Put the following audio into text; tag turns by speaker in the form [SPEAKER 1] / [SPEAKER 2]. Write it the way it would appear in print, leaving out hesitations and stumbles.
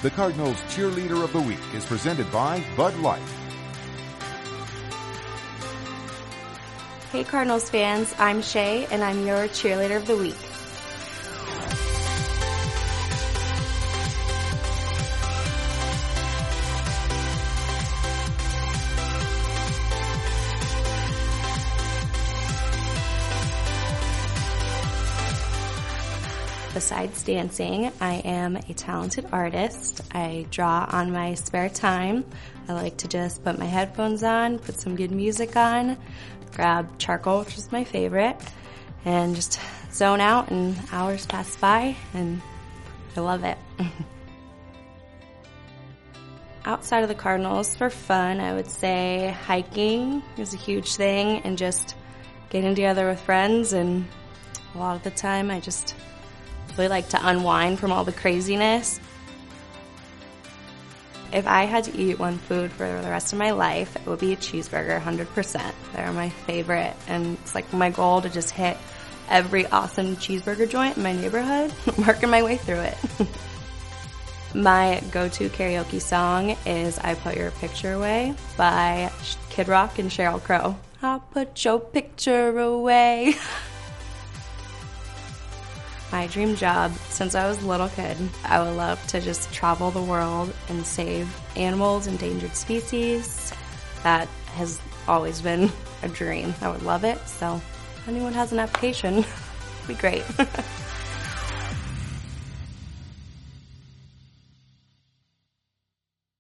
[SPEAKER 1] The Cardinals Cheerleader of the Week is presented by Bud Light.
[SPEAKER 2] Hey Cardinals fans, I'm Shay and I'm your Cheerleader of the Week. Besides dancing, I am a talented artist. I draw on my spare time. I like to just put my headphones on, put some good music on, grab charcoal, which is my favorite, and just zone out, and hours pass by, and I love it. Outside of the Cardinals, for fun, I would say hiking is a huge thing, and just getting together with friends, and a lot of the time I just really like to unwind from all the craziness. If I had to eat one food for the rest of my life, it would be a cheeseburger, 100%. They're my favorite, and it's like my goal to just hit every awesome cheeseburger joint in my neighborhood, working my way through it. My go-to karaoke song is I Put Your Picture Away by Kid Rock and Sheryl Crow. I'll put your picture away. My dream job, since I was a little kid, I would love to just travel the world and save animals, endangered species. That has always been a dream. I would love it. So if anyone has an application, it'd be great.